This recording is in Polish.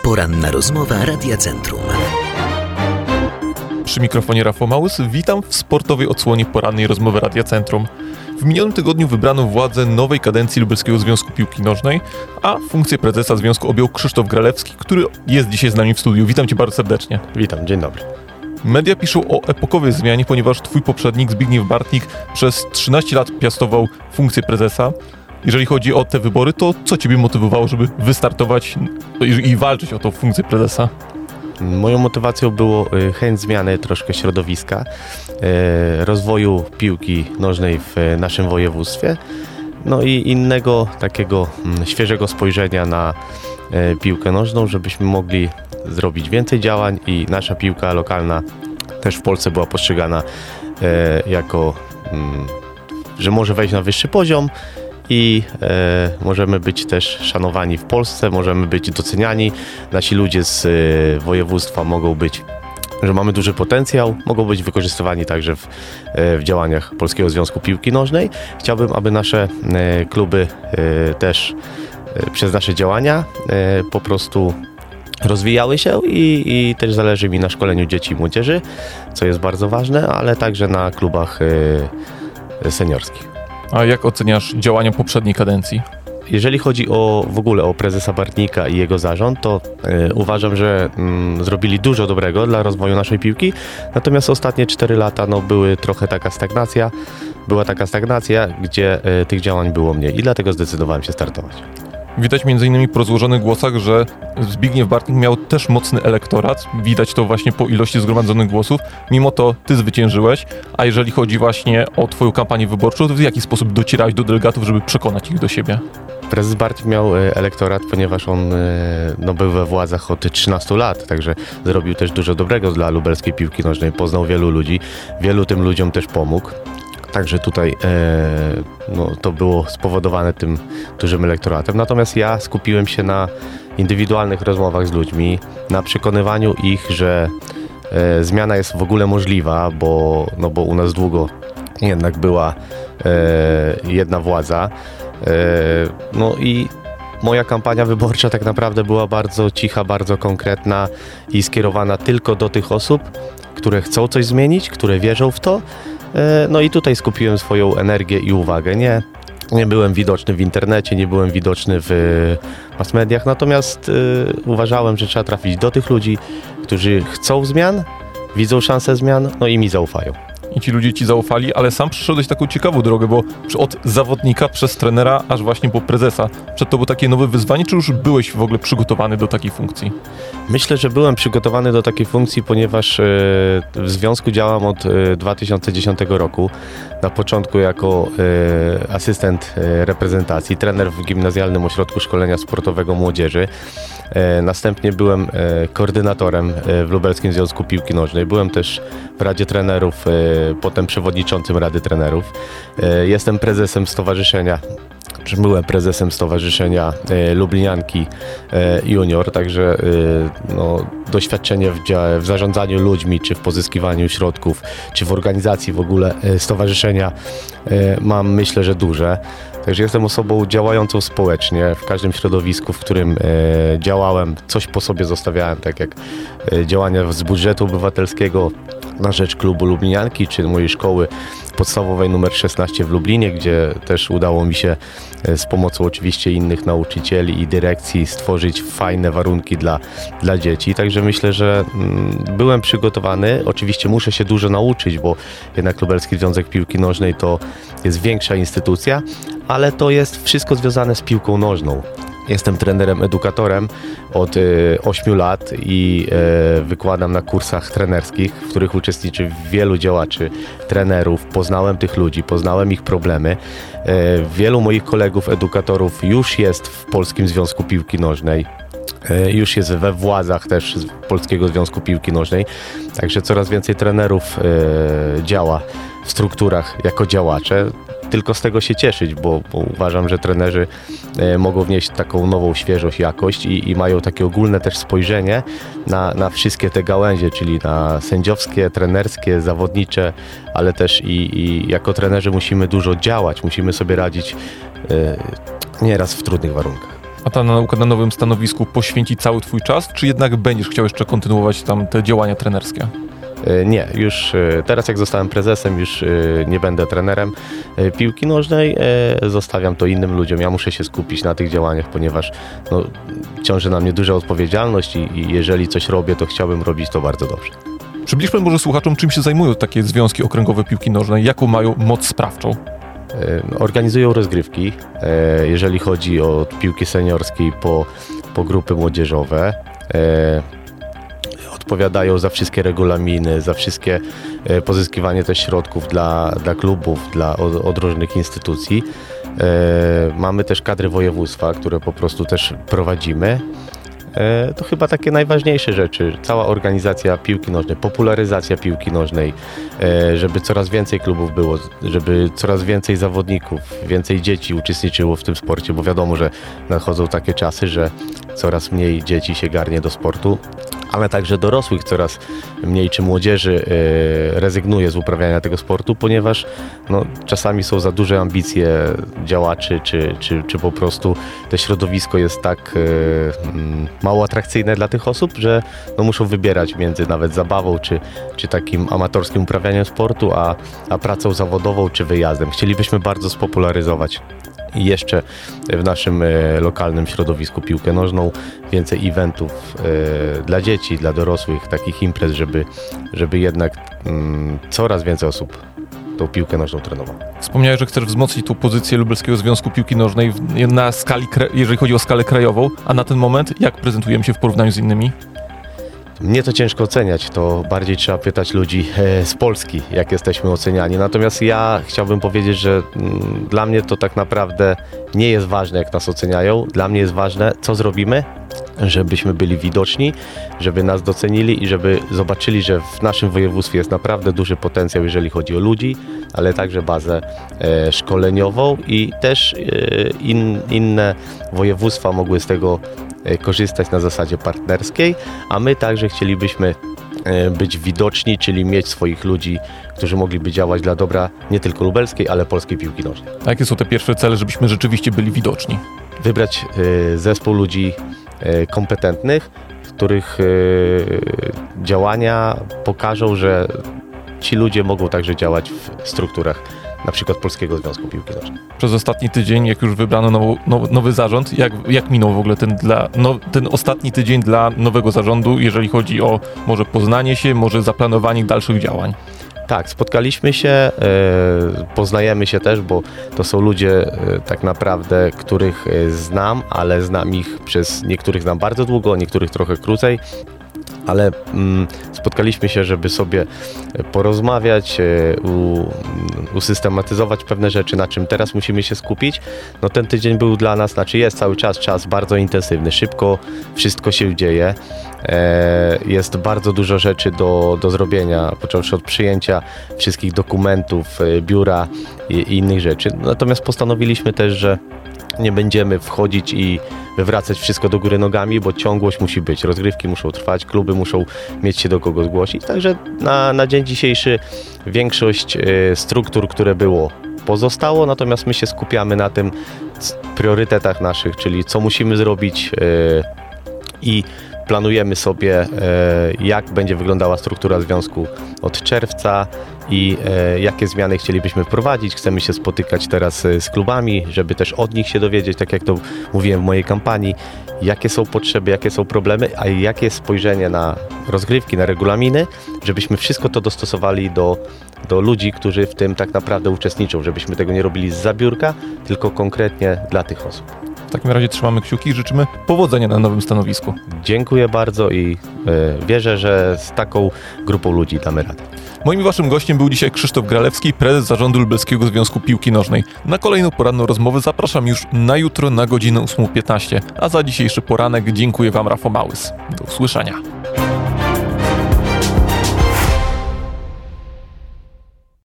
Poranna rozmowa Radia Centrum. Przy mikrofonie Rafał Małys, witam w sportowej odsłonie porannej rozmowy Radia Centrum. W minionym tygodniu wybrano władzę nowej kadencji Lubelskiego Związku Piłki Nożnej, a funkcję prezesa związku objął Krzysztof Gralewski, który jest dzisiaj z nami w studiu. Witam Cię bardzo serdecznie. Witam, dzień dobry. Media piszą o epokowej zmianie, ponieważ Twój poprzednik Zbigniew Bartnik przez 13 lat piastował funkcję prezesa. Jeżeli chodzi o te wybory, to co Ciebie motywowało, żeby wystartować i walczyć o tą funkcję prezesa? Moją motywacją było chęć zmiany troszkę środowiska, rozwoju piłki nożnej w naszym województwie, no i innego takiego świeżego spojrzenia na piłkę nożną, żebyśmy mogli zrobić więcej działań i nasza piłka lokalna też w Polsce była postrzegana jako, że może wejść na wyższy poziom i możemy być też szanowani w Polsce, możemy być doceniani. Nasi ludzie z województwa mogą być, że mamy duży potencjał, mogą być wykorzystywani także w działaniach Polskiego Związku Piłki Nożnej. Chciałbym, aby nasze kluby też przez nasze działania po prostu rozwijały się i też zależy mi na szkoleniu dzieci i młodzieży, co jest bardzo ważne, ale także na klubach seniorskich. A jak oceniasz działania poprzedniej kadencji? Jeżeli chodzi w ogóle o prezesa Bartnika i jego zarząd, to uważam, że zrobili dużo dobrego dla rozwoju naszej piłki, natomiast ostatnie 4 lata była taka stagnacja, gdzie tych działań było mniej i dlatego zdecydowałem się startować. Widać m.in. po rozłożonych głosach, że Zbigniew Bartnik miał też mocny elektorat. Widać to właśnie po ilości zgromadzonych głosów. Mimo to Ty zwyciężyłeś. A jeżeli chodzi właśnie o Twoją kampanię wyborczą, to w jaki sposób docierałeś do delegatów, żeby przekonać ich do siebie? Prezes Bartnik miał elektorat, ponieważ on był we władzach od 13 lat, także zrobił też dużo dobrego dla lubelskiej piłki nożnej. Poznał wielu ludzi, wielu tym ludziom też pomógł. Także tutaj to było spowodowane tym dużym elektoratem. Natomiast ja skupiłem się na indywidualnych rozmowach z ludźmi, na przekonywaniu ich, że zmiana jest w ogóle możliwa, bo u nas długo jednak była jedna władza. I moja kampania wyborcza tak naprawdę była bardzo cicha, bardzo konkretna i skierowana tylko do tych osób, które chcą coś zmienić, które wierzą w to. I tutaj skupiłem swoją energię i uwagę. Nie byłem widoczny w internecie, nie byłem widoczny w mass mediach, natomiast uważałem, że trzeba trafić do tych ludzi, którzy chcą zmian, widzą szansę zmian, i mi zaufają. I ci ludzie Ci zaufali, ale sam przeszedłeś taką ciekawą drogę, bo od zawodnika przez trenera, aż właśnie po prezesa. Przed Tobą takie nowe wyzwanie, czy już byłeś w ogóle przygotowany do takiej funkcji? Myślę, że byłem przygotowany do takiej funkcji, ponieważ w związku działam od 2010 roku. Na początku jako asystent reprezentacji, trener w Gimnazjalnym Ośrodku Szkolenia Sportowego Młodzieży. Następnie byłem koordynatorem w Lubelskim Związku Piłki Nożnej. Byłem też w Radzie Trenerów, potem przewodniczącym Rady Trenerów. Jestem prezesem stowarzyszenia, byłem prezesem stowarzyszenia Lublinianki Junior, także doświadczenie w zarządzaniu ludźmi, czy w pozyskiwaniu środków, czy w organizacji w ogóle stowarzyszenia mam, myślę, że duże. Także jestem osobą działającą społecznie w każdym środowisku, w którym działałem, coś po sobie zostawiałem, tak jak działania z budżetu obywatelskiego na rzecz klubu Lublinianki, czy mojej szkoły podstawowej numer 16 w Lublinie, gdzie też udało mi się z pomocą oczywiście innych nauczycieli i dyrekcji stworzyć fajne warunki dla dzieci. Także myślę, że byłem przygotowany. Oczywiście muszę się dużo nauczyć, bo jednak Lubelski Związek Piłki Nożnej to jest większa instytucja, ale to jest wszystko związane z piłką nożną. Jestem trenerem, edukatorem od 8 lat i wykładam na kursach trenerskich, w których uczestniczy wielu działaczy, trenerów. Poznałem tych ludzi, poznałem ich problemy. Wielu moich kolegów, edukatorów już jest w Polskim Związku Piłki Nożnej. Już jest we władzach też Polskiego Związku Piłki Nożnej. Także coraz więcej trenerów działa w strukturach jako działacze. Tylko z tego się cieszyć, bo uważam, że trenerzy mogą wnieść taką nową świeżość, jakość i mają takie ogólne też spojrzenie na wszystkie te gałęzie, czyli na sędziowskie, trenerskie, zawodnicze, ale też i jako trenerzy musimy dużo działać, musimy sobie radzić nieraz w trudnych warunkach. A ta nauka na nowym stanowisku poświęci cały twój czas, czy jednak będziesz chciał jeszcze kontynuować tam te działania trenerskie? Nie, już teraz jak zostałem prezesem, już nie będę trenerem piłki nożnej, zostawiam to innym ludziom. Ja muszę się skupić na tych działaniach, ponieważ ciąży na mnie duża odpowiedzialność i jeżeli coś robię, to chciałbym robić to bardzo dobrze. Przybliżmy może słuchaczom, czym się zajmują takie związki okręgowe piłki nożnej, jaką mają moc sprawczą. Organizują rozgrywki, jeżeli chodzi o piłki seniorskiej po grupy młodzieżowe. Odpowiadają za wszystkie regulaminy, za wszystkie pozyskiwanie też środków dla klubów, od różnych instytucji. Mamy też kadry województwa, które po prostu też prowadzimy. To chyba takie najważniejsze rzeczy. Cała organizacja piłki nożnej, popularyzacja piłki nożnej, żeby coraz więcej klubów było, żeby coraz więcej zawodników, więcej dzieci uczestniczyło w tym sporcie, bo wiadomo, że nadchodzą takie czasy, że coraz mniej dzieci się garnie do sportu, ale także dorosłych coraz mniej czy młodzieży rezygnuje z uprawiania tego sportu, ponieważ czasami są za duże ambicje działaczy, czy po prostu to środowisko jest tak mało atrakcyjne dla tych osób, że muszą wybierać między nawet zabawą, czy takim amatorskim uprawianiem sportu, a pracą zawodową, czy wyjazdem. Chcielibyśmy bardzo spopularyzować i jeszcze w naszym lokalnym środowisku piłkę nożną, więcej eventów dla dzieci, dla dorosłych, takich imprez, żeby jednak coraz więcej osób tą piłkę nożną trenowało. Wspomniałeś, że chcesz wzmocnić tą pozycję Lubelskiego Związku Piłki Nożnej na skali, jeżeli chodzi o skalę krajową, a na ten moment jak prezentujemy się w porównaniu z innymi? Mnie to ciężko oceniać, to bardziej trzeba pytać ludzi z Polski, jak jesteśmy oceniani. Natomiast ja chciałbym powiedzieć, że dla mnie to tak naprawdę nie jest ważne, jak nas oceniają. Dla mnie jest ważne, co zrobimy, żebyśmy byli widoczni, żeby nas docenili i żeby zobaczyli, że w naszym województwie jest naprawdę duży potencjał, jeżeli chodzi o ludzi, ale także bazę szkoleniową i też inne województwa mogły z tego korzystać na zasadzie partnerskiej, a my także chcielibyśmy być widoczni, czyli mieć swoich ludzi, którzy mogliby działać dla dobra nie tylko lubelskiej, ale polskiej piłki nożnej. A jakie są te pierwsze cele, żebyśmy rzeczywiście byli widoczni? Wybrać zespół ludzi kompetentnych, których działania pokażą, że ci ludzie mogą także działać w strukturach na przykład Polskiego Związku Piłki Nożnej. Przez ostatni tydzień, jak już wybrano nowy zarząd, jak minął w ogóle ten ostatni tydzień dla nowego zarządu, jeżeli chodzi o może poznanie się, może zaplanowanie dalszych działań? Tak, spotkaliśmy się, poznajemy się też, bo to są ludzie tak naprawdę, których znam, ale znam ich niektórych znam bardzo długo, niektórych trochę krócej. Ale spotkaliśmy się, żeby sobie porozmawiać, usystematyzować pewne rzeczy, na czym teraz musimy się skupić. Ten tydzień był dla nas, jest cały czas bardzo intensywny, szybko wszystko się dzieje. Jest bardzo dużo rzeczy do zrobienia, począwszy od przyjęcia wszystkich dokumentów, biura i innych rzeczy. Natomiast postanowiliśmy też, że nie będziemy wchodzić i wywracać wszystko do góry nogami, bo ciągłość musi być. Rozgrywki muszą trwać, kluby muszą mieć się do kogo zgłosić. Także na dzień dzisiejszy większość struktur, które było, pozostało, natomiast my się skupiamy na tym priorytetach naszych, czyli co musimy zrobić i planujemy sobie, jak będzie wyglądała struktura związku od czerwca i jakie zmiany chcielibyśmy wprowadzić. Chcemy się spotykać teraz z klubami, żeby też od nich się dowiedzieć, tak jak to mówiłem w mojej kampanii, jakie są potrzeby, jakie są problemy, a jakie jest spojrzenie na rozgrywki, na regulaminy, żebyśmy wszystko to dostosowali do ludzi, którzy w tym tak naprawdę uczestniczą, żebyśmy tego nie robili zza biurka, tylko konkretnie dla tych osób. W takim razie trzymamy kciuki i życzymy powodzenia na nowym stanowisku. Dziękuję bardzo i wierzę, że z taką grupą ludzi damy radę. Moim i waszym gościem był dzisiaj Krzysztof Gralewski, prezes Zarządu Lubelskiego Związku Piłki Nożnej. Na kolejną poranną rozmowę zapraszam już na jutro na godzinę 8:15, a za dzisiejszy poranek dziękuję wam, Rafał Małys. Do usłyszenia.